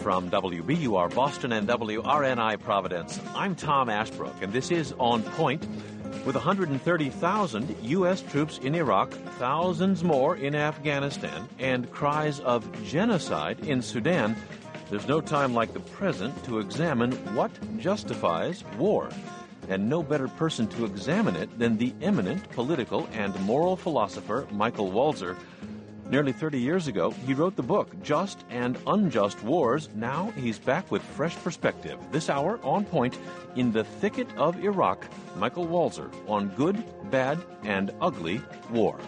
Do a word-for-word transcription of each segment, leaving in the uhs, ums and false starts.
From W B U R Boston and W R N I Providence, I'm Tom Ashbrook, and this is On Point. With one hundred thirty thousand U S troops in Iraq, thousands more in Afghanistan, and cries of genocide in Sudan, there's no time like the present to examine what justifies war. And no better person to examine it than the eminent political and moral philosopher Michael Walzer. Nearly thirty years ago, he wrote the book, Just and Unjust Wars. Now he's back with fresh perspective. This hour, On Point, in the thicket of Iraq, Michael Walzer on good, bad, and ugly war.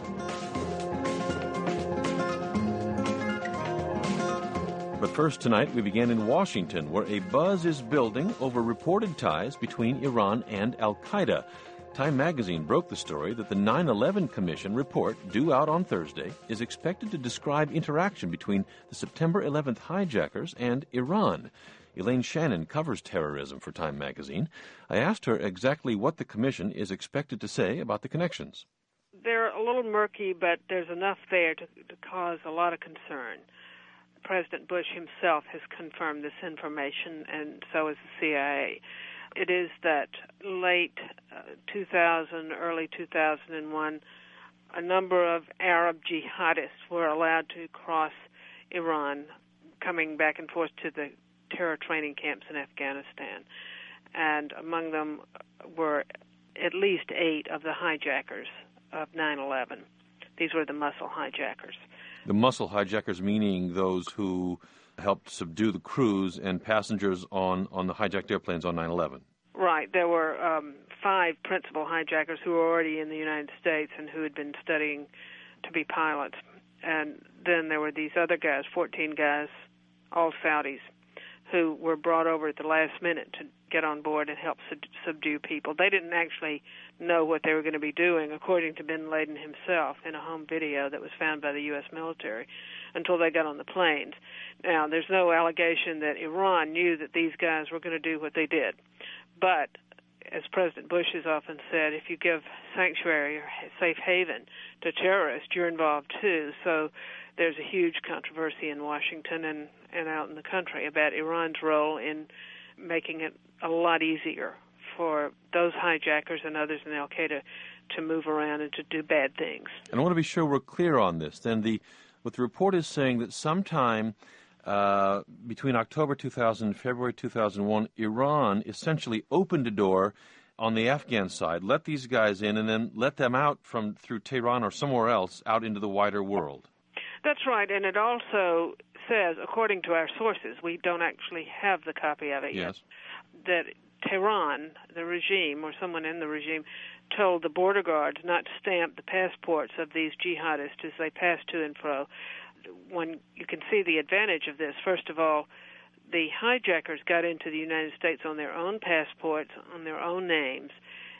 But first tonight, we begin in Washington, where a buzz is building over reported ties between Iran and al-Qaeda. Time magazine broke the story that the nine eleven Commission report, due out on Thursday, is expected to describe interaction between the September eleventh hijackers and Iran. Elaine Shannon covers terrorism for Time magazine. I asked her exactly what the Commission is expected to say about the connections. They're a little murky, but there's enough there to, to cause a lot of concern. President Bush himself has confirmed this information, and so has the C I A. It is that late uh, two thousand, early two thousand one, a number of Arab jihadists were allowed to cross Iran, coming back and forth to the terror training camps in Afghanistan. And among them were at least eight of the hijackers of nine eleven. These were the muscle hijackers. The muscle hijackers meaning those who helped subdue the crews and passengers on, on the hijacked airplanes on nine eleven. Right. There were um, five principal hijackers who were already in the United States and who had been studying to be pilots. And then there were these other guys, fourteen guys, all Saudis, who were brought over at the last minute to get on board and help sub- subdue people. They didn't actually know what they were going to be doing, according to bin Laden himself in a home video that was found by the U S military, until they got on the planes. Now, there's no allegation that Iran knew that these guys were going to do what they did. But, as President Bush has often said, if you give sanctuary or safe haven to terrorists, you're involved too. So there's a huge controversy in Washington and, and out in the country about Iran's role in making it a lot easier for those hijackers and others in al-Qaeda to move around and to do bad things. And I want to be sure we're clear on this. Then the what the report is saying that sometime uh, between October two thousand and February two thousand one, Iran essentially opened a door on the Afghan side, let these guys in, and then let them out from through Tehran or somewhere else out into the wider world. That's right, and it also says, according to our sources, we don't actually have the copy of it yes. yet, that Tehran, the regime, or someone in the regime, told the border guards not to stamp the passports of these jihadists as they pass to and fro. When you can see the advantage of this, first of all, the hijackers got into the United States on their own passports, on their own names,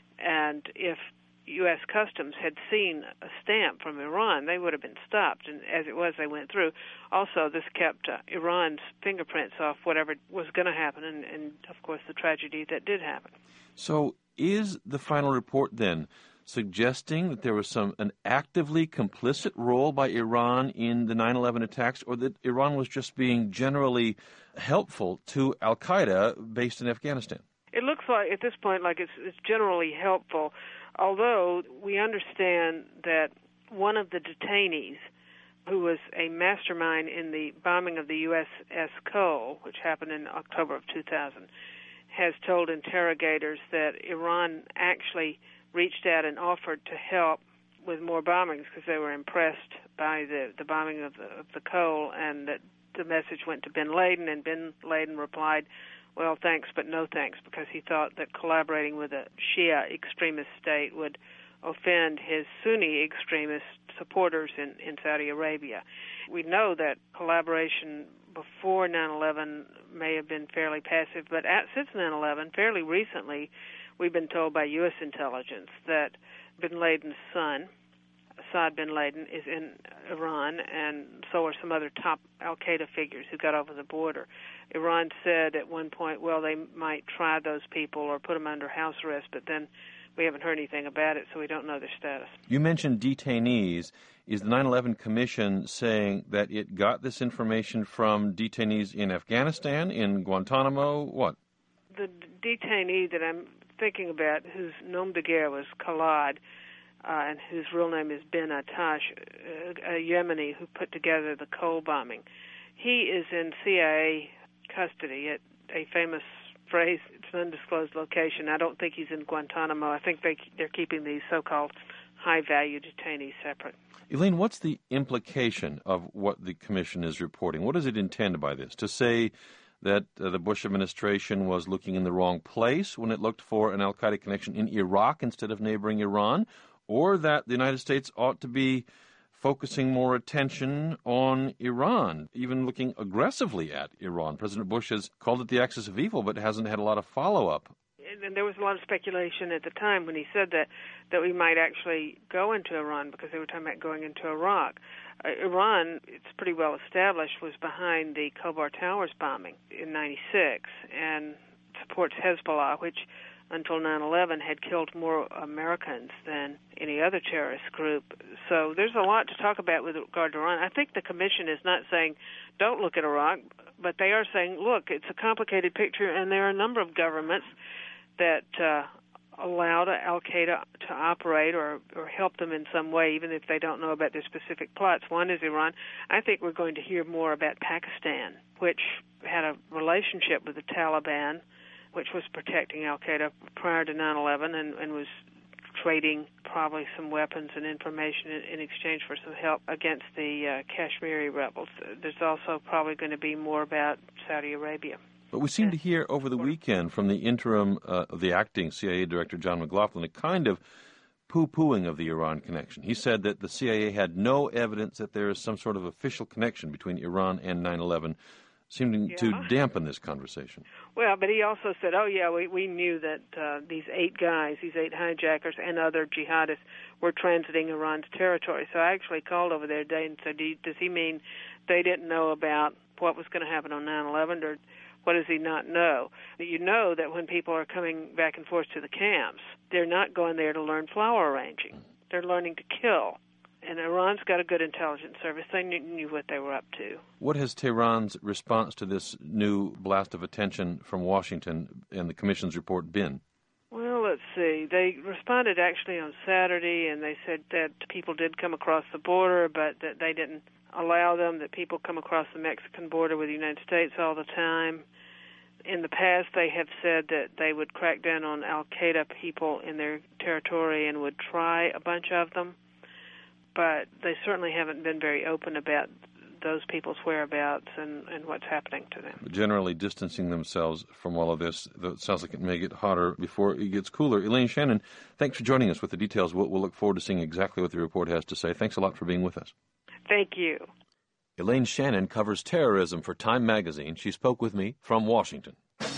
and if U S Customs had seen a stamp from Iran, they would have been stopped, and as it was, they went through. Also, this kept uh, Iran's fingerprints off whatever was going to happen, and, and, of course, the tragedy that did happen. So is the final report, then, suggesting that there was some an actively complicit role by Iran in the nine eleven attacks, or that Iran was just being generally helpful to al-Qaeda based in Afghanistan? It looks like, at this point, like it's, it's generally helpful, although we understand that one of the detainees, who was a mastermind in the bombing of the U S S Cole, which happened in October of two thousand, has told interrogators that Iran actually reached out and offered to help with more bombings because they were impressed by the, the bombing of the, of the Cole, and that the message went to bin Laden, and bin Laden replied, well, thanks, but no thanks, because he thought that collaborating with a Shia extremist state would offend his Sunni extremist supporters in, in Saudi Arabia. We know that collaboration before nine eleven may have been fairly passive, but at, since nine eleven, fairly recently, we've been told by U S intelligence that bin Laden's son, Assad bin Laden, is in Iran, and so are some other top al-Qaeda figures who got over the border. Iran said at one point, well, they might try those people or put them under house arrest, but then we haven't heard anything about it, so we don't know their status. You mentioned detainees. Is the nine eleven Commission saying that it got this information from detainees in Afghanistan, in Guantanamo? What? The detainee that I'm thinking about, whose nom de guerre was Khalad, uh, and whose real name is Ben Attash, a, a Yemeni who put together the Cole bombing, he is in C I A custody at a famous phrase, it's an undisclosed location. I don't think he's in Guantanamo. I think they, they're keeping these so-called high-value detainees separate. Elaine, what's the implication of what the Commission is reporting? What does it intend by this? To say that uh, the Bush administration was looking in the wrong place when it looked for an al-Qaeda connection in Iraq instead of neighboring Iran, or that the United States ought to be focusing more attention on Iran, even looking aggressively at Iran? President Bush has called it the axis of evil, but hasn't had a lot of follow-up. And there was a lot of speculation at the time when he said that, that we might actually go into Iran, because they were talking about going into Iraq. Uh, Iran, it's pretty well established, was behind the Khobar Towers bombing in ninety-six and supports Hezbollah, which until nine eleven had killed more Americans than any other terrorist group. So there's a lot to talk about with regard to Iran. I think the Commission is not saying don't look at Iraq, but they are saying, look, it's a complicated picture, and there are a number of governments that uh, allowed al-Qaeda to operate or, or help them in some way, even if they don't know about their specific plots. One is Iran. I think we're going to hear more about Pakistan, which had a relationship with the Taliban, which was protecting al-Qaeda prior to nine eleven and, and was trading probably some weapons and information in, in exchange for some help against the uh, Kashmiri rebels. There's also probably going to be more about Saudi Arabia. But we seem to hear over the weekend from the interim, uh, the acting C I A Director, John McLaughlin, a kind of poo-pooing of the Iran connection. He said that the C I A had no evidence that there is some sort of official connection between Iran and nine eleven, seeming yeah. to dampen this conversation. Well, but he also said, oh, yeah, we, we knew that uh, these eight guys, these eight hijackers and other jihadists were transiting Iran's territory. So I actually called over there today and said, Do you, does he mean they didn't know about what was going to happen on nine eleven, or what does he not know? You know that when people are coming back and forth to the camps, they're not going there to learn flower arranging. They're learning to kill. And Iran's got a good intelligence service. They knew, knew what they were up to. What has Tehran's response to this new blast of attention from Washington and the Commission's report been? Well, let's see. They responded actually on Saturday, and they said that people did come across the border, but that they didn't allow them, that people come across the Mexican border with the United States all the time. In the past, they have said that they would crack down on al-Qaeda people in their territory and would try a bunch of them, but they certainly haven't been very open about those people's whereabouts and, and what's happening to them. Generally distancing themselves from all of this. It sounds like it may get hotter before it gets cooler. Elaine Shannon, thanks for joining us with the details. We'll, we'll look forward to seeing exactly what the report has to say. Thanks a lot for being with us. Thank you. Elaine Shannon covers terrorism for Time magazine. She spoke with me from Washington.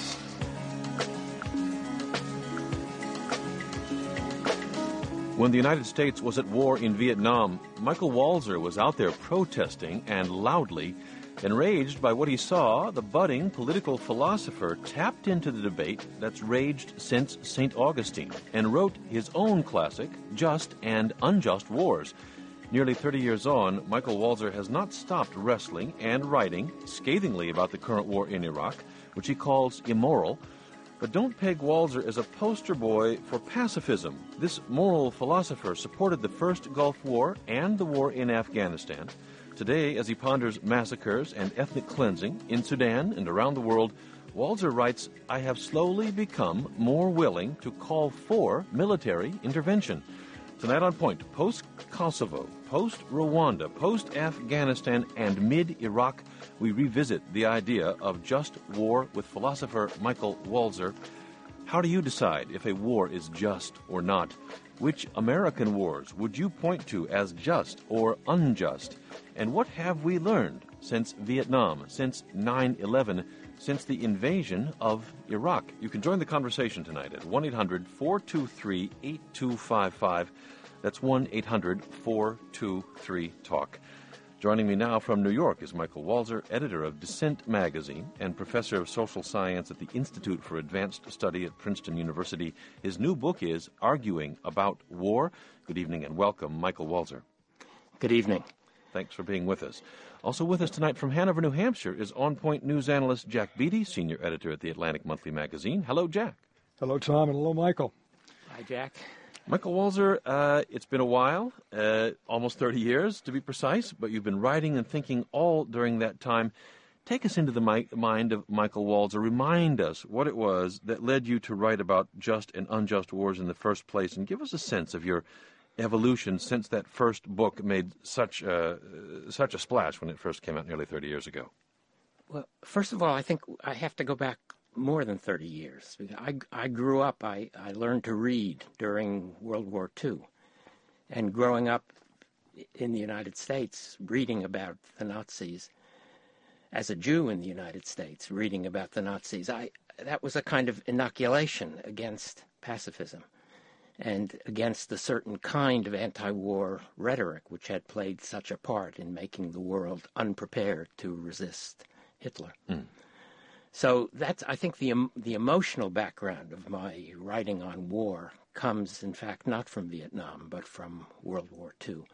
When the United States was at war in Vietnam, Michael Walzer was out there protesting and loudly. Enraged by what he saw, the budding political philosopher tapped into the debate that's raged since Saint Augustine and wrote his own classic, Just and Unjust Wars. Nearly thirty years on, Michael Walzer has not stopped wrestling and writing scathingly about the current war in Iraq, which he calls immoral. But don't peg Walzer as a poster boy for pacifism. This moral philosopher supported the first Gulf War and the war in Afghanistan. Today, as he ponders massacres and ethnic cleansing in Sudan and around the world, Walzer writes, I have slowly become more willing to call for military intervention. Tonight on Point, post-Kosovo, post-Rwanda, post-Afghanistan, and mid-Iraq, we revisit the idea of just war with philosopher Michael Walzer. How do you decide if a war is just or not? Which American wars would you point to as just or unjust? And what have we learned since Vietnam, since nine eleven, since the invasion of Iraq? You can join the conversation tonight at one eight hundred four two three eight two five five. That's one eight hundred four two three talk. Joining me now from New York is Michael Walzer, editor of Dissent magazine and professor of social science at the Institute for Advanced Study at Princeton University. His new book is Arguing About War. Good evening and welcome, Michael Walzer. Good evening. Thanks for being with us. Also with us tonight from Hanover, New Hampshire is On Point news analyst Jack Beatty, senior editor at the Atlantic Monthly magazine. Hello, Jack. Hello, Tom, and hello, Michael. Hi, Jack. Michael Walzer, uh, it's been a while, uh, almost thirty years to be precise, but you've been writing and thinking all during that time. Take us into the mi- mind of Michael Walzer. Remind us what it was that led you to write about just and unjust wars in the first place, and give us a sense of your evolution since that first book made such a, such a splash when it first came out nearly thirty years ago. Well, first of all, I think I have to go back more than thirty years. I, I grew up, I, I learned to read during World War Two. And growing up in the United States, reading about the Nazis, as a Jew in the United States, reading about the Nazis, I that was a kind of inoculation against pacifism and against the certain kind of anti-war rhetoric which had played such a part in making the world unprepared to resist Hitler. Mm. So that's, I think, the the emotional background of my writing on war comes, in fact, not from Vietnam, but from World War Two.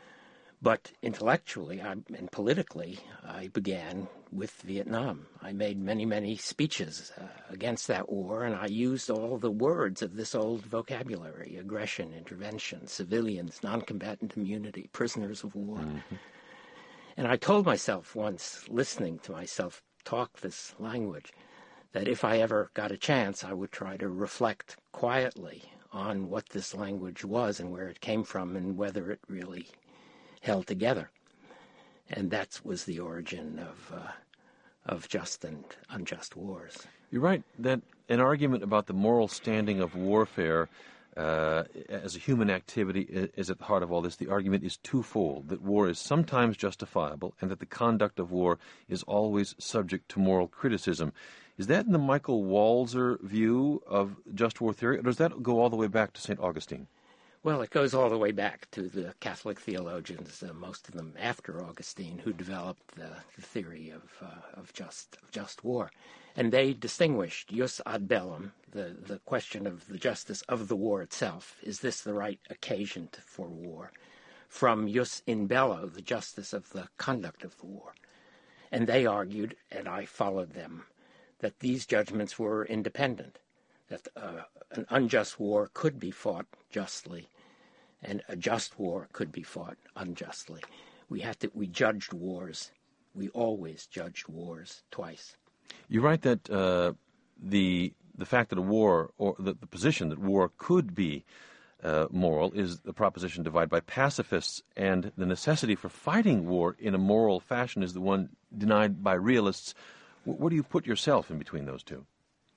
But intellectually I, and politically, I began with Vietnam. I made many, many speeches uh, against that war, and I used all the words of this old vocabulary: aggression, intervention, civilians, non-combatant immunity, prisoners of war. Mm-hmm. And I told myself once, listening to myself talk this language, that if I ever got a chance, I would try to reflect quietly on what this language was and where it came from and whether it really held together. And that was the origin of uh, of just and unjust wars. You're right that an argument about the moral standing of warfare uh, as a human activity is at the heart of all this. The argument is twofold, that war is sometimes justifiable and that the conduct of war is always subject to moral criticism. Is that in the Michael Walzer view of just war theory, or does that go all the way back to Saint Augustine? Well, it goes all the way back to the Catholic theologians, uh, most of them after Augustine, who developed the, the theory of uh, of just of just war. And they distinguished jus ad bellum, the, the question of the justice of the war itself, is this the right occasion to, for war, from jus in bello, the justice of the conduct of the war. And they argued, and I followed them, that these judgments were independent, that uh, an unjust war could be fought justly, and a just war could be fought unjustly. We had to, we judged wars. We always judged wars twice. You write that uh, the the fact that a war, or the, the position that war could be uh, moral, is the proposition divided by pacifists, and the necessity for fighting war in a moral fashion is the one denied by realists. W- where do you put yourself in between those two?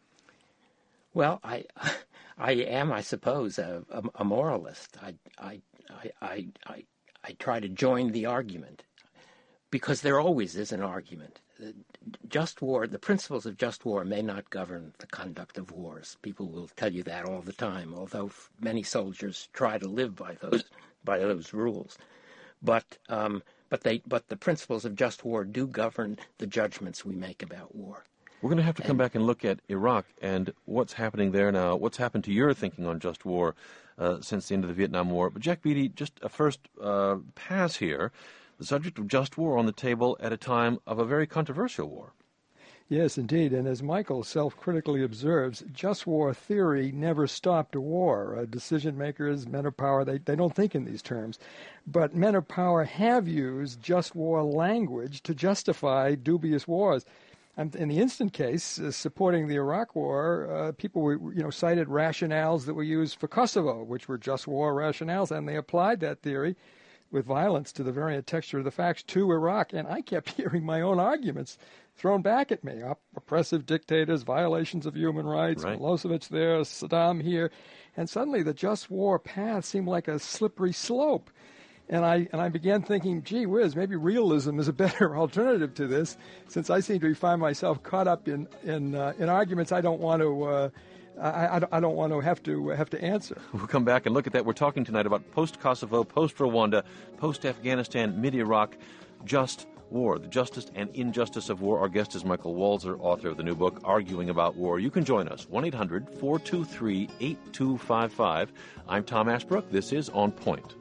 Well, I, I am, I suppose, a, a, a moralist. I, I, I, I, I, I try to join the argument because there always is an argument. Just war, the principles of just war may not govern the conduct of wars. People will tell you that all the time, although many soldiers try to live by those by those rules. But um, but they but the principles of just war do govern the judgments we make about war. We're going to have to come and, back and look at Iraq and what's happening there now, what's happened to your thinking on just war uh, since the end of the Vietnam War. But Jack Beatty, just a first uh, pass here, the subject of just war on the table at a time of a very controversial war. Yes, indeed. And as Michael self-critically observes, just war theory never stopped a war. Uh, decision makers, men of power, they, they don't think in these terms. But men of power have used just war language to justify dubious wars. And in the instant case, uh, supporting the Iraq War, uh, people were, you know, cited rationales that were used for Kosovo, which were just war rationales, and they applied that theory with violence to the variant texture of the facts to Iraq. And I kept hearing my own arguments thrown back at me. Op- oppressive dictators, violations of human rights, right. Milosevic there, Saddam here. And suddenly the just war path seemed like a slippery slope. And I and I began thinking, gee whiz, maybe realism is a better alternative to this, since I seem to find myself caught up in in, uh, in arguments I don't want to uh, I, I, I don't want to have to have to answer. We'll come back and look at that. We're talking tonight about post-Kosovo, post-Rwanda, post-Afghanistan, mid-Iraq. just war, the justice and injustice of war. Our guest is Michael Walzer, author of the new book, Arguing About War. You can join us, one eight hundred four two three eight two five five. I'm Tom Ashbrook. This is On Point.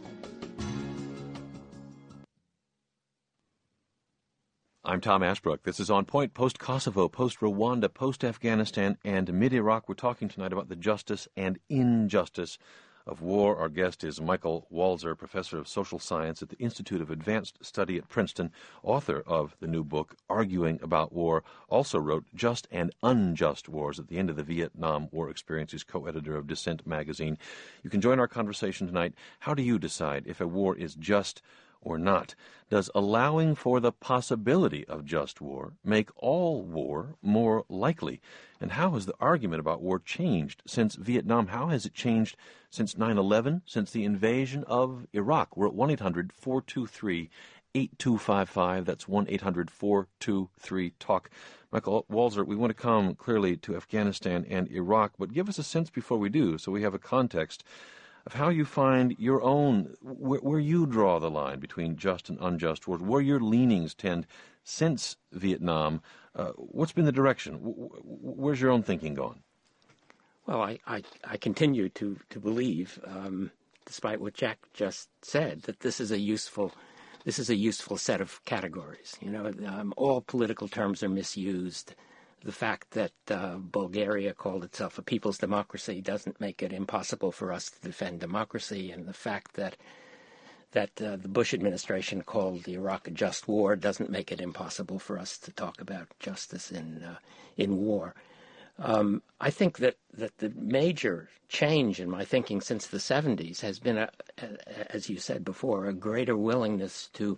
I'm Tom Ashbrook. This is On Point, post-Kosovo, post-Rwanda, post-Afghanistan, and mid-Iraq. We're talking tonight about the justice and injustice of war. Our guest is Michael Walzer, professor of social science at the Institute of Advanced Study at Princeton, author of the new book, Arguing About War, also wrote Just and Unjust Wars at the End of the Vietnam War Experience. He's co-editor of Dissent magazine. You can join our conversation tonight. How do you decide if a war is just or not? Does allowing for the possibility of just war make all war more likely? And how has the argument about war changed since Vietnam? How has it changed since nine eleven, since the invasion of Iraq? We're at one eight hundred four two three eight two five five. That's one eight hundred four two three talk. Michael Walzer, we want to come clearly to Afghanistan and Iraq, but give us a sense before we do, so we have a context of how you find your own, where, where you draw the line between just and unjust wars, where your leanings tend since Vietnam. Uh, what's been the direction? Where's your own thinking gone? Well, I, I, I continue to, to believe, um, despite what Jack just said, that this is a useful this is a useful set of categories. You know, um, all political terms are misused. The fact that uh, Bulgaria called itself a people's democracy doesn't make it impossible for us to defend democracy, and the fact that that uh, the Bush administration called Iraq a just war doesn't make it impossible for us to talk about justice in uh, in war. Um, I think that, that the major change in my thinking since the seventies has been, a, a, as you said before, a greater willingness to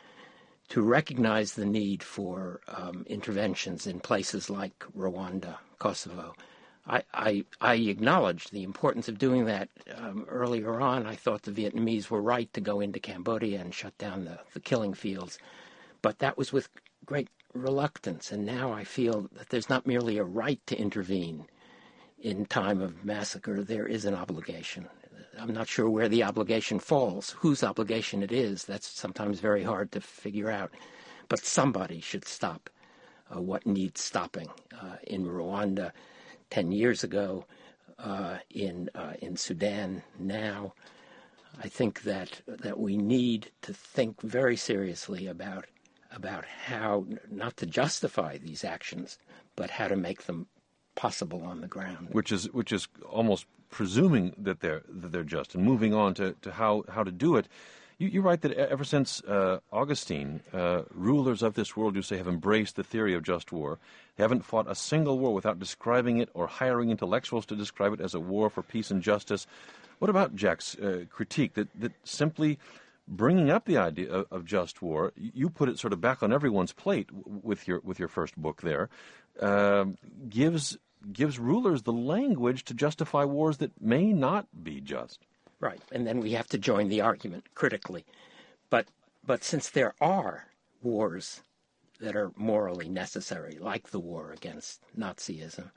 to recognize the need for um, interventions in places like Rwanda, Kosovo. I, I, I acknowledge the importance of doing that. Um, earlier on, I thought the Vietnamese were right to go into Cambodia and shut down the, the killing fields, but that was with great reluctance, and now I feel that there's not merely a right to intervene in time of massacre, there is an obligation. I'm not sure where the obligation falls, whose obligation it is. That's sometimes very hard to figure out. But somebody should stop uh, what needs stopping. Uh, in Rwanda ten years ago, uh, in uh, in Sudan now, I think that that we need to think very seriously about about how not to justify these actions, but how to make them possible on the ground. Which is which is almost presuming that they're that they're just, and moving on to, to how, how to do it. You, you write that ever since uh, Augustine, uh, rulers of this world, you say, have embraced the theory of just war. They haven't fought a single war without describing it or hiring intellectuals to describe it as a war for peace and justice. What about Jack's uh, critique that, that simply bringing up the idea of, of just war, you put it sort of back on everyone's plate with your with your first book there, uh, gives gives rulers the language to justify wars that may not be just. Right, and then we have to join the argument critically. But but since there are wars that are morally necessary, like the war against Nazism,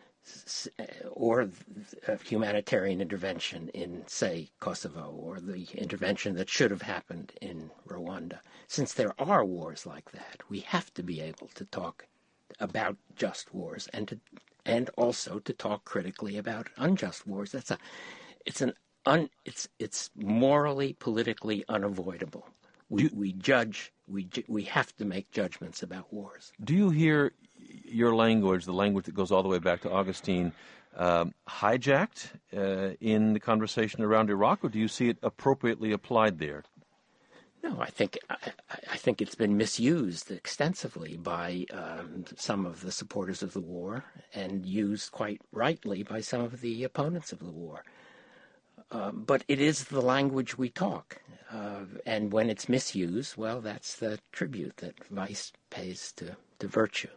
or humanitarian intervention in, say, Kosovo, or the intervention that should have happened in Rwanda, since there are wars like that, we have to be able to talk about just wars and to and also to talk critically about unjust wars. That's a, it's an un, it's it's morally, politically unavoidable. We you, we judge, we we have to make judgments about wars. Do you hear your language, the language that goes all the way back to Augustine, um, hijacked uh, in the conversation around Iraq, or do you see it appropriately applied there? No, I think I, I think it's been misused extensively by um, some of the supporters of the war, and used quite rightly by some of the opponents of the war. Uh, but it is the language we talk, uh, and when it's misused, well, that's the tribute that vice pays to, to virtue.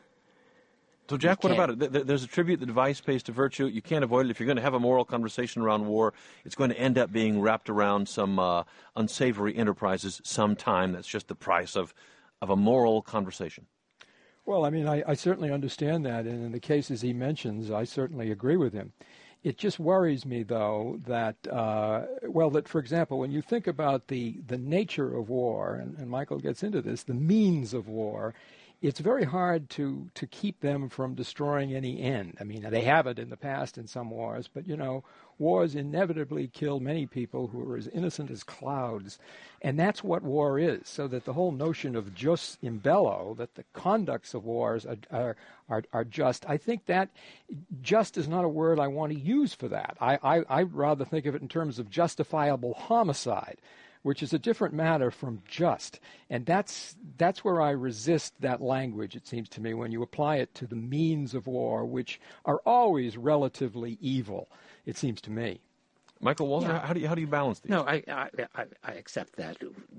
So, Jack, what about it? There's a tribute that vice pays to virtue. You can't avoid it. If you're going to have a moral conversation around war, it's going to end up being wrapped around some uh, unsavory enterprises sometime. That's just the price of, of a moral conversation. Well, I mean, I, I certainly understand that, and in the cases he mentions, I certainly agree with him. It just worries me, though, that, uh, well, that, for example, when you think about the, the nature of war, and, and Michael gets into this, the means of war, it's very hard to, to keep them from destroying any end. I mean, they have it in the past in some wars, but, you know, wars inevitably kill many people who are as innocent as clouds. And that's what war is, so that the whole notion of jus in bello, that the conducts of wars are, are, are, are just, I think that just is not a word I want to use for that. I, I, I'd rather think of it in terms of justifiable homicide, which is a different matter from just. And that's that's where I resist that language, it seems to me, when you apply it to the means of war, which are always relatively evil, it seems to me. Michael Walzer, yeah. how do you how do you balance these? No, I I, I, I accept that.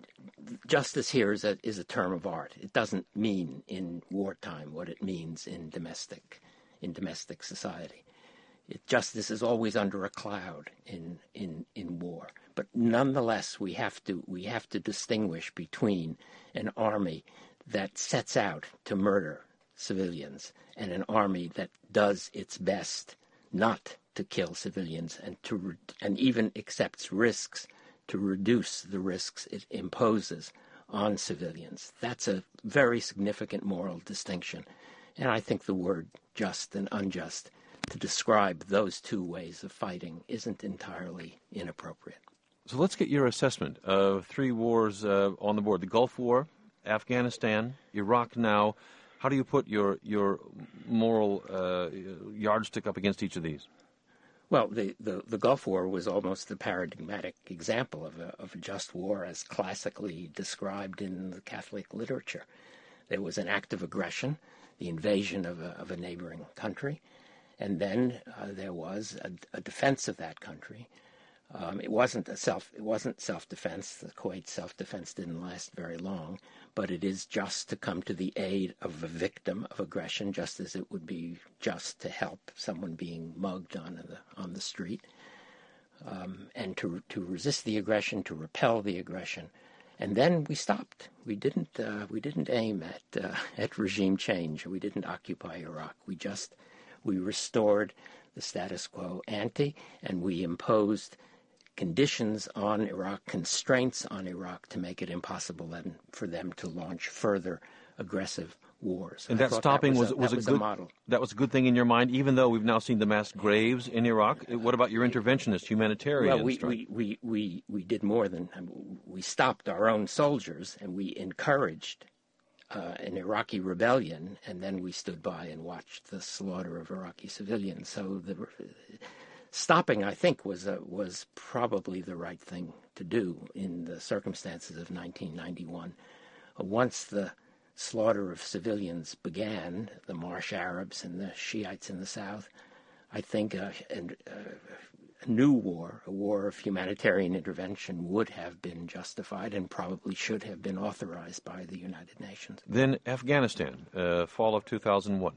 Justice here is a is a term of art. It doesn't mean in wartime what it means in domestic in domestic society. It, justice is always under a cloud in, in, in war. But nonetheless, we have to we have to distinguish between an army that sets out to murder civilians and an army that does its best not to kill civilians and to re- and even accepts risks to reduce the risks it imposes on civilians. That's a very significant moral distinction. And I think the word just and unjust to describe those two ways of fighting isn't entirely inappropriate. So let's get your assessment of three wars uh, on the board. The Gulf War, Afghanistan, Iraq now. How do you put your your moral uh, yardstick up against each of these? Well, the, the, the Gulf War was almost the paradigmatic example of a, of a just war as classically described in the Catholic literature. There was an act of aggression, the invasion of a, of a neighboring country, and then uh, there was a, a defense of that country. Um, it wasn't a self. It wasn't self-defense. The Kuwait self-defense didn't last very long, but it is just to come to the aid of a victim of aggression, just as it would be just to help someone being mugged on the on the street, um, and to to resist the aggression, to repel the aggression, and then we stopped. We didn't. Uh, we didn't aim at uh, at regime change. We didn't occupy Iraq. We just we restored the status quo ante, and we imposed conditions on Iraq, constraints on Iraq to make it impossible then for them to launch further aggressive wars. And that stopping that was, was, a, was, that a was good a model. That was a good thing in your mind, even though we've now seen the mass graves in Iraq. What about your interventionist humanitarian well, we, strike? we, we, we, we did more than we stopped our own soldiers, and we encouraged uh, an Iraqi rebellion, and then we stood by and watched the slaughter of Iraqi civilians. So the stopping, I think, was a, was probably the right thing to do in the circumstances of nineteen ninety-one. Uh, once the slaughter of civilians began, the Marsh Arabs and the Shiites in the south, I think uh, and, uh, a new war, a war of humanitarian intervention, would have been justified and probably should have been authorized by the United Nations. Then Afghanistan, uh, fall of two thousand one.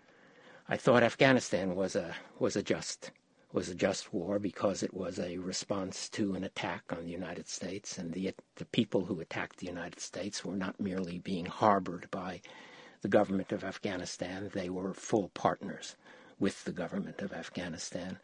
I thought Afghanistan was a was a just was a just war because it was a response to an attack on the United States, and the the people who attacked the United States were not merely being harbored by the government of Afghanistan. They were full partners with the government of Afghanistan,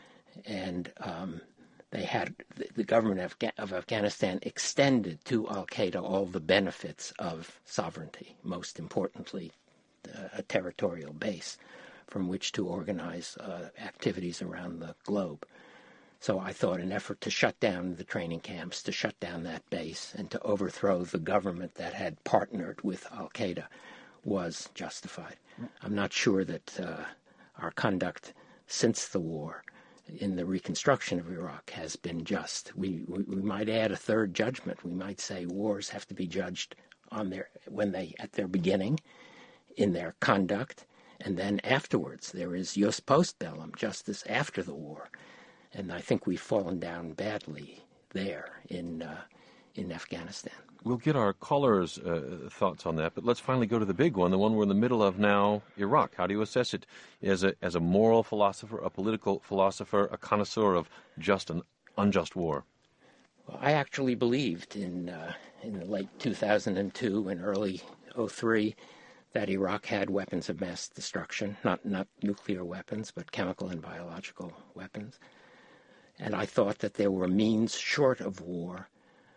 and um, they had the, the government of, Afga- of Afghanistan extended to Al-Qaeda all the benefits of sovereignty, most importantly, uh, a territorial base from which to organize uh, activities around the globe. So I thought an effort to shut down the training camps, to shut down that base, and to overthrow the government that had partnered with Al-Qaeda was justified. I'm not sure that uh, our conduct since the war in the reconstruction of Iraq has been just. We, we we might add a third judgment. We might say wars have to be judged on their when they at their beginning, in their conduct, and then afterwards. There is jus post bellum, justice after the war, and I think we've fallen down badly there in uh, in Afghanistan. We'll get our callers' uh, thoughts on that, but let's finally go to the big one, the one we're in the middle of now, Iraq. How do you assess it as a as a moral philosopher, a political philosopher, a connoisseur of just and unjust war? Well, I actually believed in uh, in the late two thousand two and early oh three that Iraq had weapons of mass destruction, not, not nuclear weapons, but chemical and biological weapons. And I thought that there were means short of war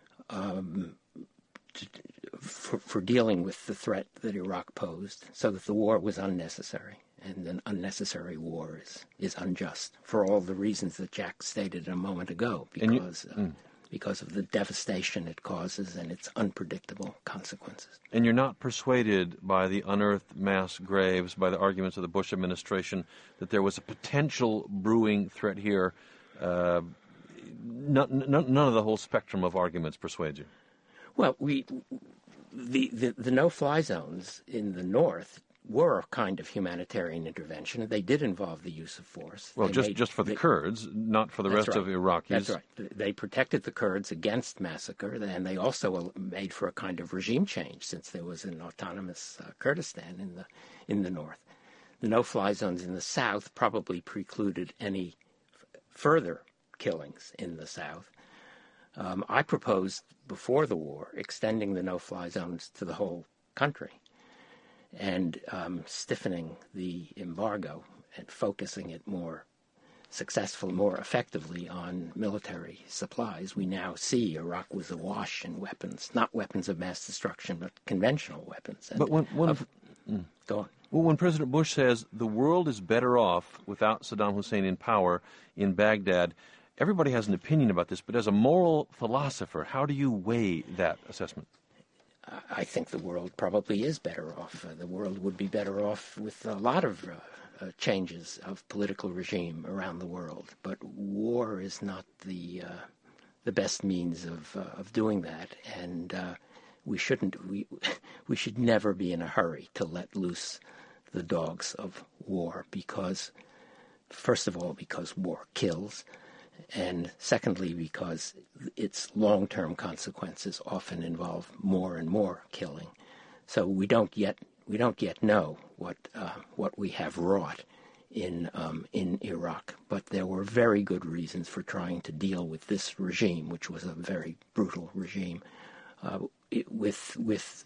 um, to, for, for dealing with the threat that Iraq posed, so that the war was unnecessary. And an unnecessary war is, is unjust for all the reasons that Jack stated a moment ago, because you, mm. uh, because of the devastation it causes and its unpredictable consequences. And you're not persuaded by the unearthed mass graves, by the arguments of the Bush administration, that there was a potential brewing threat here. Uh, none, none of the whole spectrum of arguments persuade you? Well, we the, the, the no-fly zones in the north were a kind of humanitarian intervention. They did involve the use of force. Well, they just, made, just for the they, Kurds, not for the rest right. of Iraqis. That's right. They protected the Kurds against massacre, and they also made for a kind of regime change, since there was an autonomous uh, Kurdistan in the in the north. The no-fly zones in the south probably precluded any f- further killings in the south. Um, I proposed before the war extending the no-fly zones to the whole country, and um, stiffening the embargo and focusing it more successful, more effectively on military supplies. We now see Iraq was awash in weapons, not weapons of mass destruction, but conventional weapons. And but when, when of, mm, go on. Well, when President Bush says the world is better off without Saddam Hussein in power in Baghdad, everybody has an opinion about this, but as a moral philosopher, how do you weigh that assessment? I think the world probably is better off. Uh, the world would be better off with a lot of uh, uh, changes of political regime around the world. But war is not the uh, the best means of uh, of doing that, and uh, we shouldn't. We we should never be in a hurry to let loose the dogs of war, because, first of all, because war kills. And secondly, because its long-term consequences often involve more and more killing. So we don't yet we don't yet know what uh, what we have wrought in um, in Iraq. But there were very good reasons for trying to deal with this regime, which was a very brutal regime, uh, with with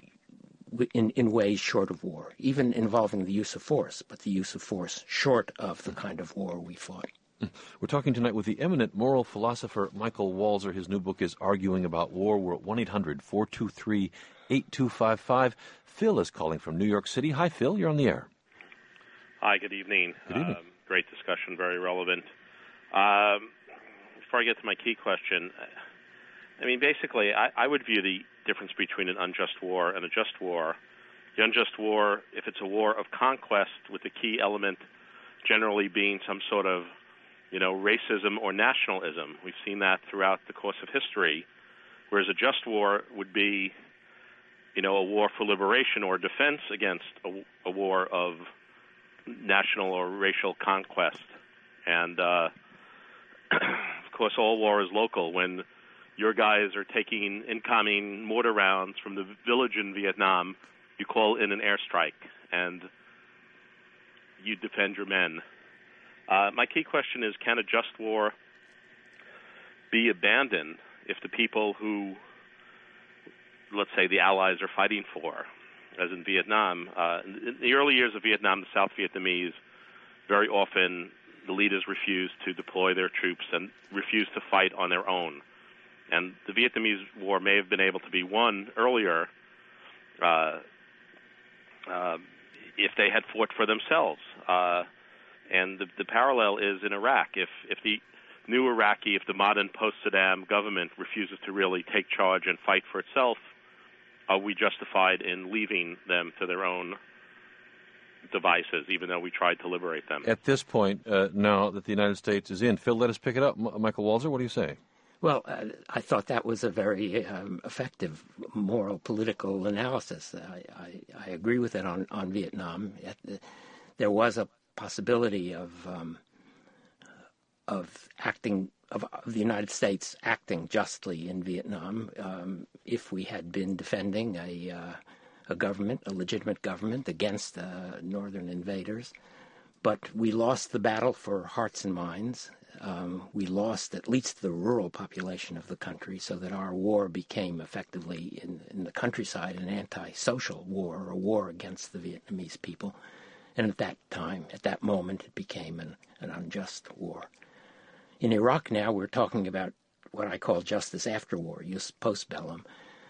in in ways short of war, even involving the use of force, but the use of force short of the kind of war we fought. We're talking tonight with the eminent moral philosopher Michael Walzer. His new book is Arguing About War. We're at one eight hundred four two three eight two five five. Phil is calling from New York City. Hi, Phil. You're on the air. Hi, good evening. Good evening. Um, great discussion, very relevant. Um, before I get to my key question, I mean, basically, I, I would view the difference between an unjust war and a just war. The unjust war, if it's a war of conquest, with the key element generally being some sort of you know, racism or nationalism. We've seen that throughout the course of history, whereas a just war would be, you know, a war for liberation or defense against a, a war of national or racial conquest. And, uh, of course, all war is local. When your guys are taking incoming mortar rounds from the village in Vietnam, you call in an airstrike, and you defend your men. Uh, my key question is, can a just war be abandoned if the people who, let's say, the Allies are fighting for, as in Vietnam, uh, in the early years of Vietnam, the South Vietnamese, very often the leaders refused to deploy their troops and refused to fight on their own. And the Vietnamese War may have been able to be won earlier uh, uh, if they had fought for themselves. Uh, And the, the parallel is in Iraq. If if the new Iraqi, if the modern post-Saddam government refuses to really take charge and fight for itself, are we justified in leaving them to their own devices, even though we tried to liberate them? At this point, uh, now that the United States is in, Phil, let us pick it up. M- Michael Walzer, what do you say? Well, uh, I thought that was a very um, effective moral political analysis. I, I, I agree with it on, on Vietnam. It, there was a possibility of um, of acting of, of the United States acting justly in Vietnam um, if we had been defending a uh, a government, a legitimate government, against uh, northern invaders. But we lost the battle for hearts and minds. um, we lost at least the rural population of the country, so that our war became effectively, in, in the countryside, an anti-social war, or a war against the Vietnamese people. And at that time, at that moment, it became an, an unjust war. In Iraq now, we're talking about what I call justice after war, jus post-bellum.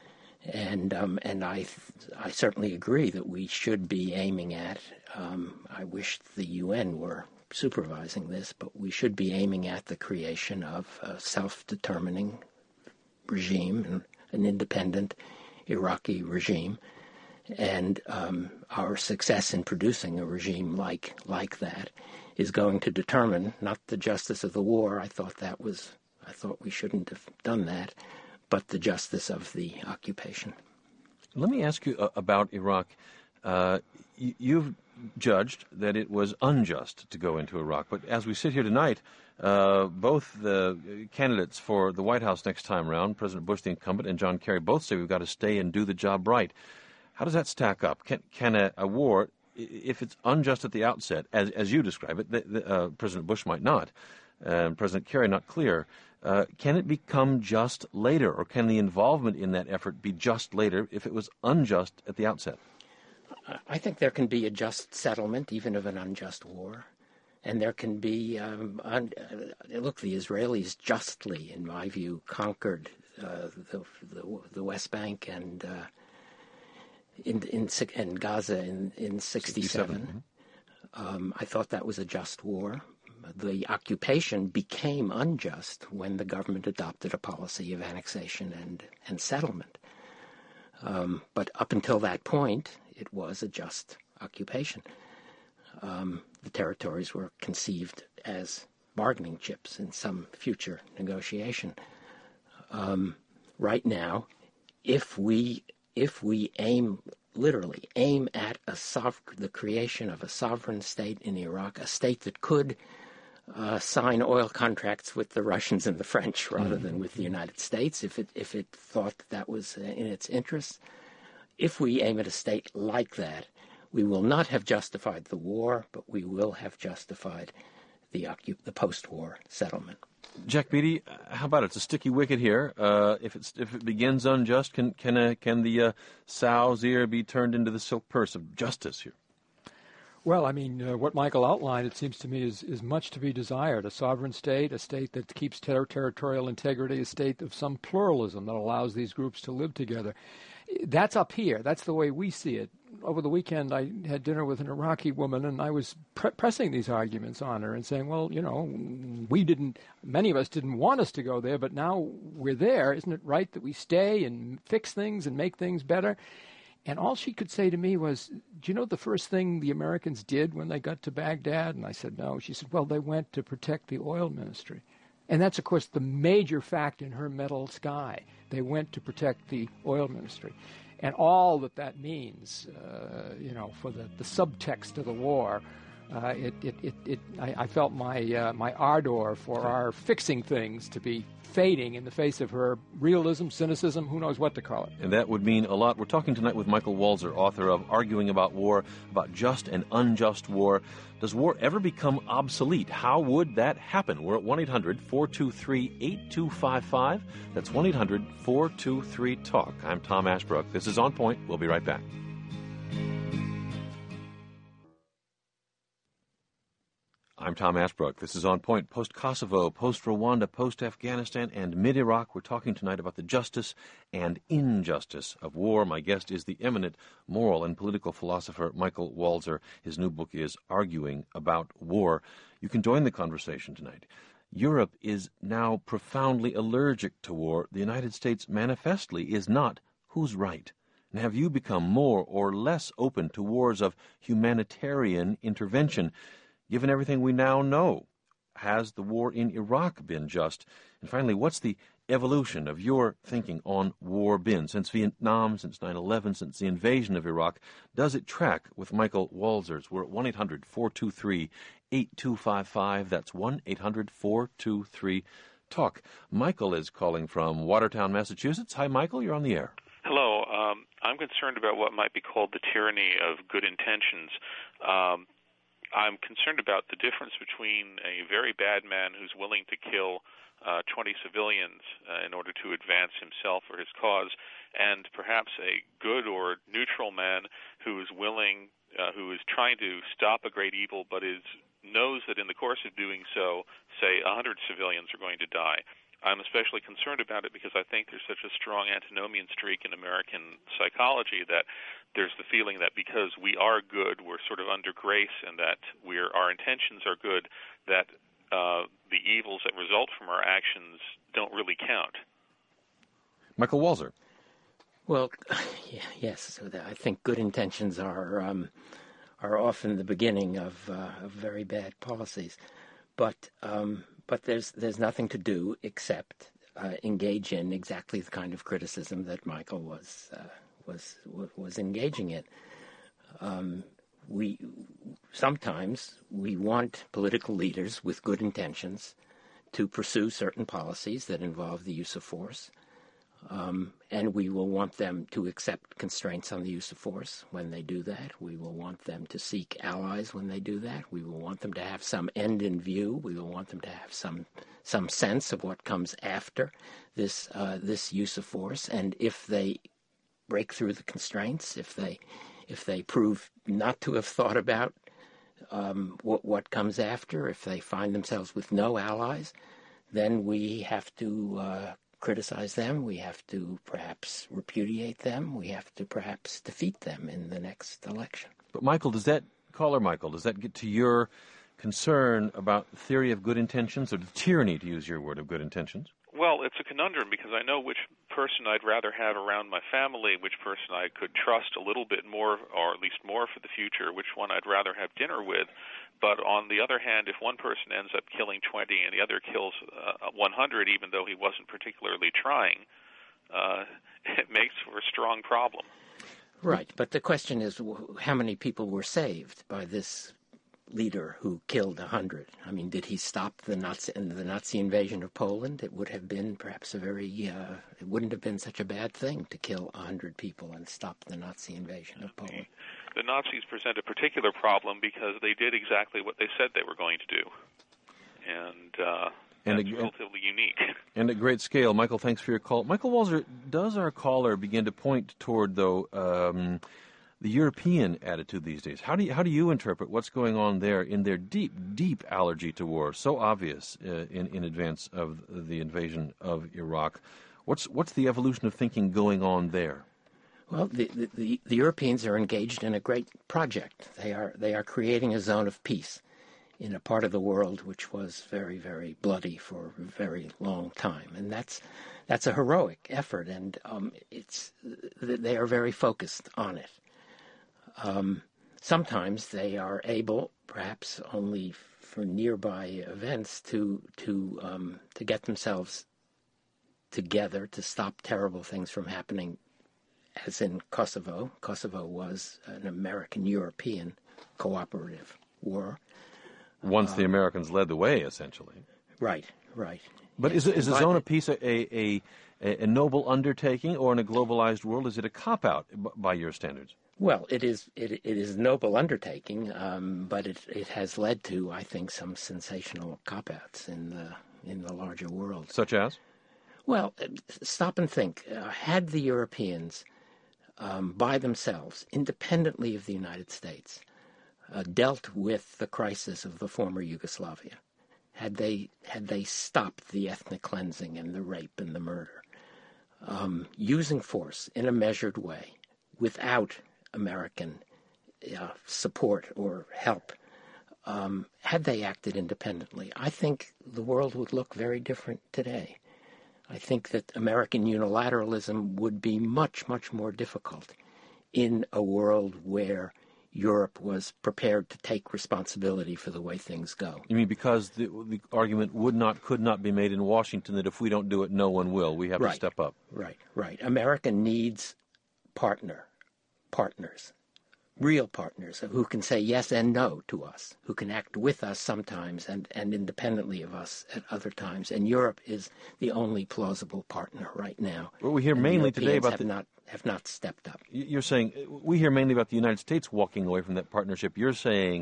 And um, and I I certainly agree that we should be aiming at, um, I wish the U N were supervising this, but we should be aiming at the creation of a self-determining regime, and an independent Iraqi regime. And um, our success in producing a regime like like that is going to determine not the justice of the war. I thought that was I thought we shouldn't have done that, but the justice of the occupation. Let me ask you uh, about Iraq. Uh, y- you've judged that it was unjust to go into Iraq, but as we sit here tonight, uh, both the candidates for the White House next time around, President Bush, the incumbent, and John Kerry, both say we've got to stay and do the job right. How does that stack up? Can, can a, a war, if it's unjust at the outset, as, as you describe it, the, the, uh, President Bush might not, uh, President Kerry not clear, uh, can it become just later, or can the involvement in that effort be just later if it was unjust at the outset? I think there can be a just settlement, even of an unjust war. And there can be, um, un- uh, look, the Israelis justly, in my view, conquered uh, the, the the West Bank and uh, in, in in Gaza in in sixty-seven. Um, I thought that was a just war. The occupation became unjust when the government adopted a policy of annexation and and settlement. Um, but up until that point, it was a just occupation. Um, the territories were conceived as bargaining chips in some future negotiation. Um, right now, if we if we aim literally aim at a sov- the creation of a sovereign state in Iraq, a state that could uh, sign oil contracts with the Russians and the French rather than with the United States, if it if it thought that, that was in its interests. If we aim at a state like that, we will not have justified the war, but we will have justified the the post-war settlement. Jack Beatty, how about it? It's a sticky wicket here. Uh, if it's if it begins unjust, can can uh, can the uh, sow's ear be turned into the silk purse of justice here? Well, I mean, uh, what Michael outlined, it seems to me, is, is much to be desired. A sovereign state, a state that keeps ter- territorial integrity, a state of some pluralism that allows these groups to live together. That's up here. That's the way we see it. Over the weekend, I had dinner with an Iraqi woman, and I was pre- pressing these arguments on her and saying, well, you know, we didn't, many of us didn't want us to go there, but now we're there. Isn't it right that we stay and fix things and make things better? And all she could say to me was, do you know the first thing the Americans did when they got to Baghdad? And I said, no. She said, well, they went to protect the oil ministry. And that's, of course, the major fact in her metal sky. They went to protect the oil ministry. And all that that means, uh, you know, for the, the subtext of the war, uh, it, it, it, it, I, I felt my uh, my ardor for our fixing things to be fading in the face of her realism, cynicism, who knows what to call it. And that would mean a lot. We're talking tonight with Michael Walzer, author of Arguing About War, about just and unjust war. Does war ever become obsolete? How would that happen? We're at one eight hundred four two three eight two five five. That's one eight hundred four two three talk. I'm Tom Ashbrook. This is On Point. We'll be right back. I'm Tom Ashbrook. This is On Point. Post-Kosovo, post-Rwanda, post-Afghanistan, and mid-Iraq. We're talking tonight about the justice and injustice of war. My guest is the eminent moral and political philosopher Michael Walzer. His new book is Arguing About War. You can join the conversation tonight. Europe is now profoundly allergic to war. The United States manifestly is not. Who's right? And have you become more or less open to wars of humanitarian intervention? Given everything we now know, has the war in Iraq been just? And finally, what's the evolution of your thinking on war been? Since Vietnam, since nine eleven, since the invasion of Iraq, does it track with Michael Walzer's? We're at one eight hundred four two three eight two five five. That's one eight hundred four two three talk. Michael is calling from Watertown, Massachusetts. Hi, Michael. You're on the air. Hello. Um, I'm concerned about what might be called the tyranny of good intentions. Um, I'm concerned about the difference between a very bad man who's willing to kill uh, twenty civilians uh, in order to advance himself or his cause, and perhaps a good or neutral man who is willing, uh, who is trying to stop a great evil, but is knows that in the course of doing so, say, one hundred civilians are going to die. I'm especially concerned about it because I think there's such a strong antinomian streak in American psychology that there's the feeling that because we are good, we're sort of under grace, and that we're our intentions are good, that uh, the evils that result from our actions don't really count. Michael Walzer. Well, yeah, yes, so that I think good intentions are um, are often the beginning of, uh, of very bad policies, but um, but there's there's nothing to do except uh, engage in exactly the kind of criticism that Michael was uh, was was engaging in. Um, we sometimes we want political leaders with good intentions to pursue certain policies that involve the use of force. Um, and we will want them to accept constraints on the use of force when they do that. We will want them to seek allies when they do that. We will want them to have some end in view. We will want them to have some some sense of what comes after this uh, this use of force. And if they break through the constraints, if they if they prove not to have thought about um, what what comes after, if they find themselves with no allies, then we have to uh, criticize them, we have to perhaps repudiate them, we have to perhaps defeat them in the next election. But Michael, does that, caller Michael, does that get to your concern about the theory of good intentions, or the tyranny, to use your word, of good intentions? Well, it's a conundrum because I know which person I'd rather have around my family, which person I could trust a little bit more, or at least more for the future, which one I'd rather have dinner with. But on the other hand, if one person ends up killing twenty and the other kills uh, one hundred, even though he wasn't particularly trying, uh, it makes for a strong problem. Right, but the question is how many people were saved by this leader who killed a hundred? I mean, did he stop the Nazi, the Nazi invasion of Poland? It would have been perhaps a very, uh, it wouldn't have been such a bad thing to kill a hundred people and stop the Nazi invasion of Poland. The Nazis present a particular problem because they did exactly what they said they were going to do. And, uh, and that's a, relatively unique. And at great scale. Michael, thanks for your call. Michael Walzer, does our caller begin to point toward, though, um, the European attitude these days? How do you, how do you interpret what's going on there in their deep, deep allergy to war, so obvious uh, in, in advance of the invasion of Iraq? What's what's the evolution of thinking going on there? Well, the, the, the Europeans are engaged in a great project. They are they are creating a zone of peace in a part of the world which was very, very bloody for a very long time, and that's that's a heroic effort, and um, it's they are very focused on it. Um, sometimes they are able, perhaps only for nearby events, to to um, to get themselves together to stop terrible things from happening. As in Kosovo, Kosovo was an American-European cooperative war. Once um, the Americans led the way, essentially. Right, right. But yes. is, is a zone of peace a, a, a, a noble undertaking, or in a globalized world, is it a cop-out by your standards? Well, it is it, it is a noble undertaking, um, but it, it has led to, I think, some sensational cop-outs in the, in the larger world. Such as? Well, stop and think. Uh, had the Europeans... Um, by themselves, independently of the United States, uh, dealt with the crisis of the former Yugoslavia, had they had they stopped the ethnic cleansing and the rape and the murder, um, using force in a measured way, without American uh, support or help, um, had they acted independently, I think the world would look very different today. I think that American unilateralism would be much, much more difficult in a world where Europe was prepared to take responsibility for the way things go. You mean because the, the argument would not, could not be made in Washington that if we don't do it, no one will. We have right. to step up. Right, right. America needs partner, partners, real partners who can say yes and no to us, who can act with us sometimes and, and independently of us at other times. And Europe is the only plausible partner right now. Well, we hear mainly today about have the, not have not stepped up. You're saying we hear mainly about the United States walking away from that partnership. You're saying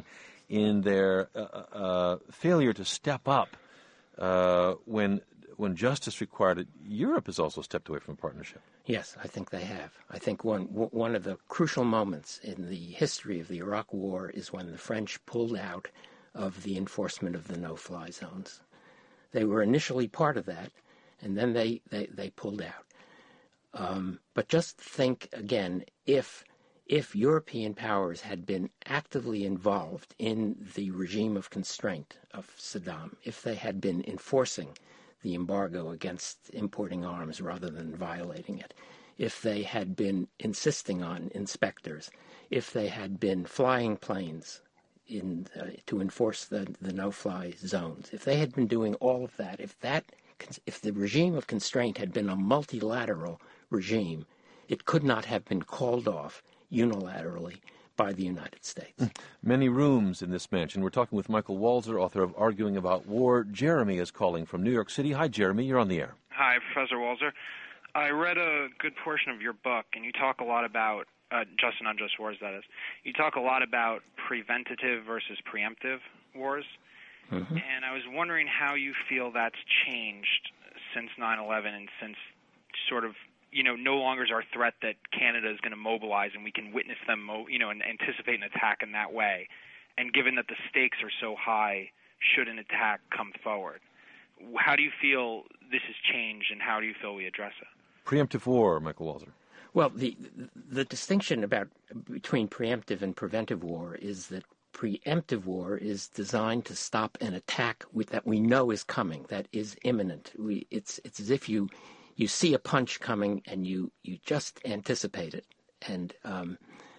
in their uh, uh, failure to step up uh, when when justice required it. Europe has also stepped away from a partnership. Yes, I think they have. I think one one of the crucial moments in the history of the Iraq War is when the French pulled out of the enforcement of the no-fly zones. They were initially part of that, and then they, they, they pulled out. Um, but just think again, if if European powers had been actively involved in the regime of constraint of Saddam, if they had been enforcing the embargo against importing arms rather than violating it, if they had been insisting on inspectors, if they had been flying planes in uh, to enforce the, the no-fly zones, if they had been doing all of that, if that if the regime of constraint had been a multilateral regime, it could not have been called off unilaterally by the United States. Many rooms in this mansion. We're talking with Michael Walzer, author of Arguing About War. Jeremy is calling from New York City. Hi, Jeremy. You're on the air. Hi, Professor Walzer. I read a good portion of your book, and you talk a lot about, uh, Just and Unjust Wars, that is. You talk a lot about preventative versus preemptive wars. Mm-hmm. And I was wondering how you feel that's changed since nine eleven and since sort of, you know, no longer is our threat that Canada is going to mobilize and we can witness them, mo- you know, and anticipate an attack in that way. And given that the stakes are so high, should an attack come forward? How do you feel this has changed, and how do you feel we address it? Preemptive war, Michael Walzer. Well, the the distinction about between preemptive and preventive war is that preemptive war is designed to stop an attack with, that we know is coming, that is imminent. We, it's it's as if you you see a punch coming and you, you just anticipate it. And um,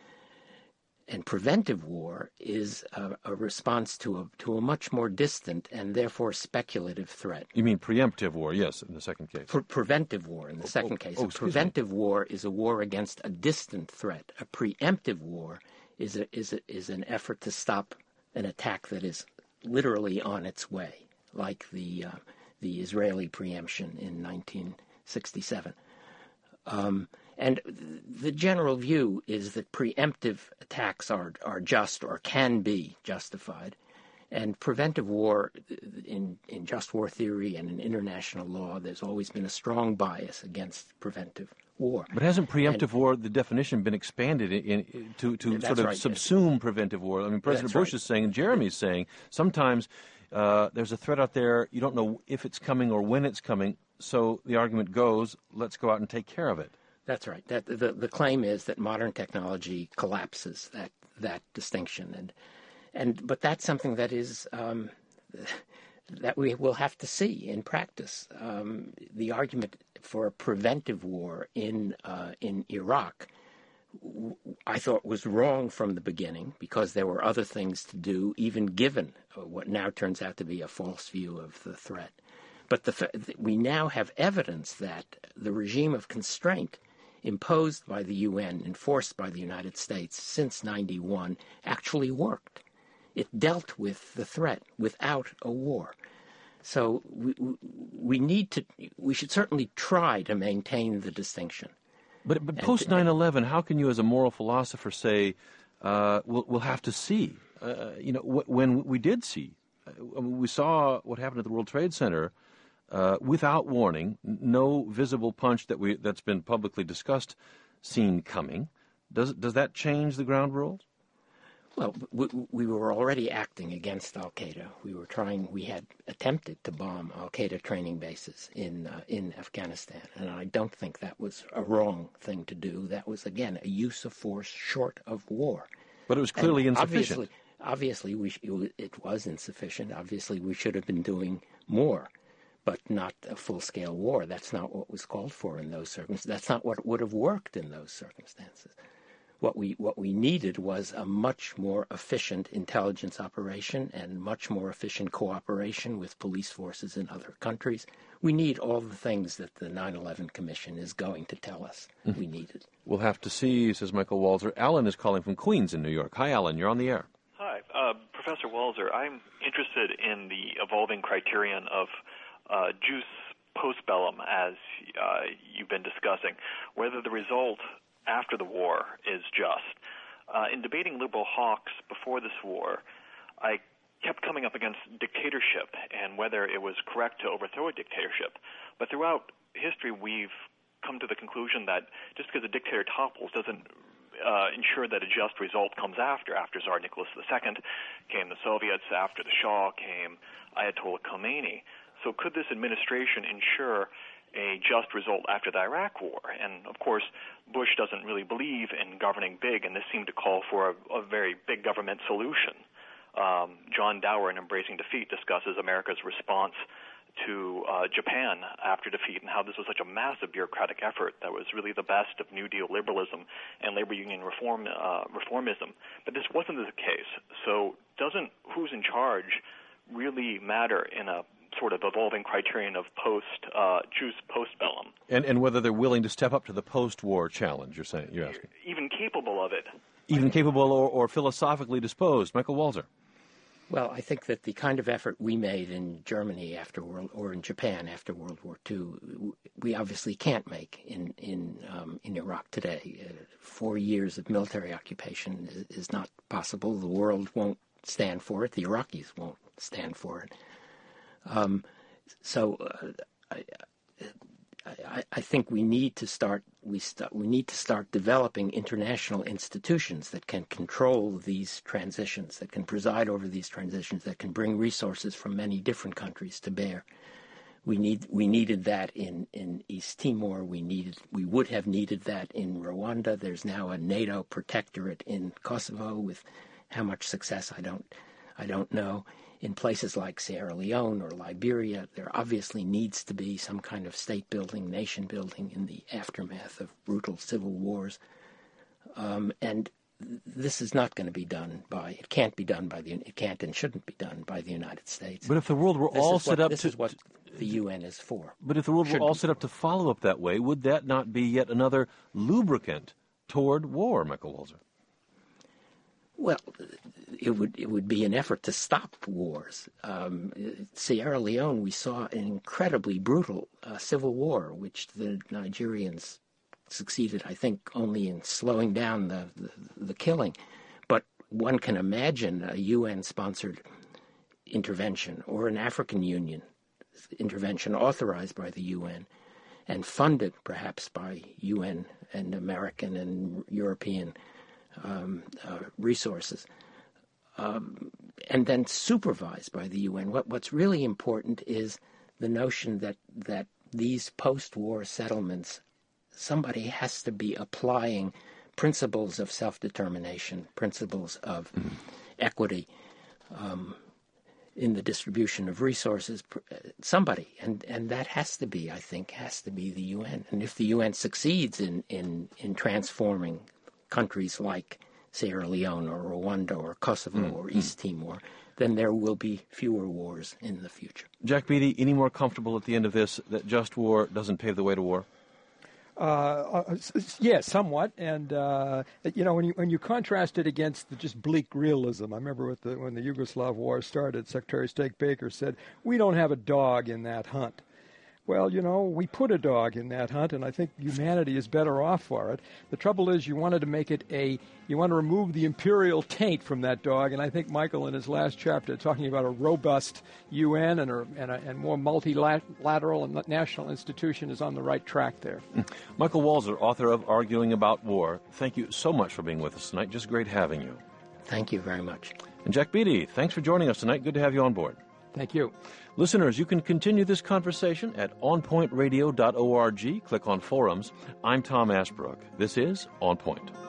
and preventive war is a, a response to a to a much more distant and therefore speculative threat. You mean preemptive war? Yes, in the second case. Pre- preventive war in the oh, second oh, case. Oh, a preventive me. war is a war against a distant threat. A preemptive war is a, is a, is an effort to stop an attack that is literally on its way, like the uh, the Israeli preemption in nineteen sixty-seven. Um, and the general view is that preemptive attacks are are just or can be justified, and preventive war, in in just war theory and in international law, there's always been a strong bias against preventive war. But hasn't preemptive and, war, the definition, been expanded in, in, to, to sort of right, subsume yes. preventive war? I mean, President that's Bush right. is saying, and Jeremy's saying, sometimes uh, there's a threat out there, you don't know if it's coming or when it's coming, so the argument goes, let's go out and take care of it. That's right. That the, the claim is that modern technology collapses that that distinction, and and but that's something that is um, that we will have to see in practice. Um, the argument for a preventive war in uh, in Iraq, I thought, was wrong from the beginning because there were other things to do, even given what now turns out to be a false view of the threat. But the, we now have evidence that the regime of constraint imposed by the U N, enforced by the United States since ninety-one, actually worked. It dealt with the threat without a war. So we, we need to, we should certainly try to maintain the distinction. But, but post nine eleven, how can you as a moral philosopher say, uh, we'll, we'll have to see? Uh, you know, wh- when we did see, uh, we saw what happened at the World Trade Center uh, without warning, no visible punch that we that's been publicly discussed seen coming. Does does that change the ground rules? Well, we, we were already acting against Al-Qaeda. We were trying, we had attempted to bomb Al-Qaeda training bases in uh, in Afghanistan, and I don't think that was a wrong thing to do. That was, again, a use of force short of war. But it was clearly and insufficient. Obviously, obviously we sh- it was insufficient. Obviously, we should have been doing more, but not a full-scale war. That's not what was called for in those circumstances. That's not what would have worked in those circumstances. What we what we needed was a much more efficient intelligence operation and much more efficient cooperation with police forces in other countries. We need all the things that the nine eleven Commission is going to tell us mm-hmm. we needed. We'll have to see, says Michael Walzer. Alan is calling from Queens in New York. Hi, Alan. You're on the air. Hi. Uh, Professor Walzer, I'm interested in the evolving criterion of uh, jus postbellum, as uh, you've been discussing, whether the result after the war is just. Uh, in debating liberal hawks before this war, I kept coming up against dictatorship and whether it was correct to overthrow a dictatorship. But throughout history, we've come to the conclusion that just because a dictator topples doesn't uh, ensure that a just result comes after. After Tsar Nicholas the Second came the Soviets. After the Shah came Ayatollah Khomeini. So could this administration ensure a just result after the Iraq War? And, of course, Bush doesn't really believe in governing big, and this seemed to call for a, a very big government solution. Um, John Dower in Embracing Defeat discusses America's response to uh, Japan after defeat and how this was such a massive bureaucratic effort that was really the best of New Deal liberalism and labor union reform uh, reformism. But this wasn't the case. So doesn't who's in charge really matter in a sort of evolving criterion of post uh, Jus postbellum? And and whether they're willing to step up to the post-war challenge, you're saying, you're asking. Even capable of it. Even capable or, or philosophically disposed. Michael Walzer. Well, I think that the kind of effort we made in Germany after World, or in Japan after World War Two, we obviously can't make in in um, in Iraq today. Uh, four years of military occupation is, is not possible. The world won't stand for it. The Iraqis won't stand for it. Um, so uh, I, I, I think we need to start we st- we need to start developing international institutions that can control these transitions, that can preside over these transitions, that can bring resources from many different countries to bear. We need we needed that in, in East Timor. We needed we would have needed that in Rwanda. There's now a NATO protectorate in Kosovo. With how much success, I don't I don't know. In places like Sierra Leone or Liberia, there obviously needs to be some kind of state building, nation building in the aftermath of brutal civil wars. Um, and th- this is not going to be done by, it can't be done by the, it can't and shouldn't be done by the United States. But if the world were this all what, set up this to... This is what the U N is for. But if the world Should were all be. set up to follow up that way, would that not be yet another lubricant toward war, Michael Walzer? Well, it would it would be an effort to stop wars. Um, Sierra Leone, we saw an incredibly brutal uh, civil war, which the Nigerians succeeded, I think, only in slowing down the, the, the killing. But one can imagine a U N-sponsored intervention or an African Union intervention authorized by the U N and funded perhaps by U N and American and European Um, uh, resources, um, and then supervised by the U N. What, what's really important is the notion that, that these post-war settlements, somebody has to be applying principles of self-determination, principles of mm-hmm. equity um, in the distribution of resources. Somebody, and, and that has to be, I think, has to be the U N. And if the U N succeeds in, in, in transforming countries like Sierra Leone or Rwanda or Kosovo mm, or East mm. Timor, then there will be fewer wars in the future. Jack Beatty, any more comfortable at the end of this that just war doesn't pave the way to war? Uh, uh, yes, somewhat. And, uh, you know, when you when you contrast it against the just bleak realism, I remember with the, when the Yugoslav war started, Secretary of State Baker said, we don't have a dog in that hunt. Well, you know, we put a dog in that hunt, and I think humanity is better off for it. The trouble is you wanted to make it a, you want to remove the imperial taint from that dog, and I think Michael in his last chapter talking about a robust U N and a, and, a, and more multilateral and national institution is on the right track there. Michael Walzer, author of Arguing About War, thank you so much for being with us tonight. Just great having you. Thank you very much. And Jack Beatty, thanks for joining us tonight. Good to have you on board. Thank you. Listeners, you can continue this conversation at on point radio dot org. Click on forums. I'm Tom Ashbrook. This is On Point.